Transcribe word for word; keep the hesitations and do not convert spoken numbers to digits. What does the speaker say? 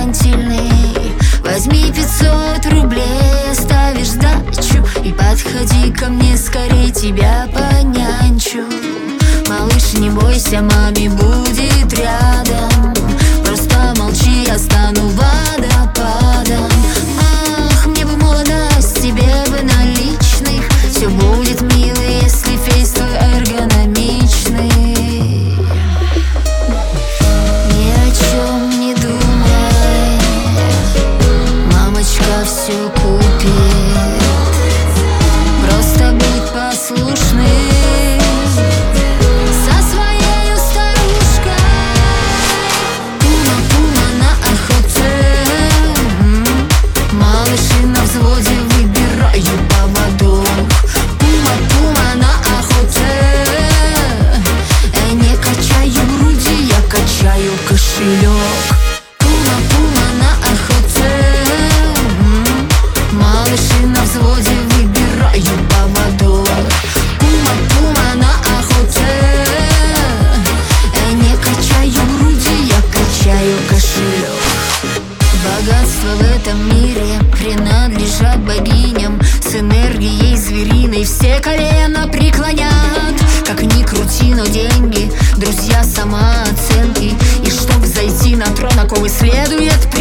сентиментальный. Возьми пятьсот рублей, оставишь сдачу и подходи ко мне скорей, тебя понянчу. Малыш, не бойся, маме будет рядом. Просто молчи, я стану водопадом. Ах, мне бы молодость, тебе бы наличных. Все будет мило, если фейс твой эргономичный. Ни о чем не думай, мамочка все купит. Просто будь послушный со своей старушкой. Пума, пума на охоте, малыши на взводе, выбираю поводок. Пума, пума на охоте, я не качаю груди, я качаю кошелек. Пума, пума на охоте, малыши на взводе, выбираю поводок. Пума, пума на охоте, я не качаю груди, я качаю кошелек. Богатство в этом мире принадлежат богиням. С энергией звериной все колено преклонят. Как ни крути, но деньги, друзья самооценки. И чтоб зайти на трон, оковы следует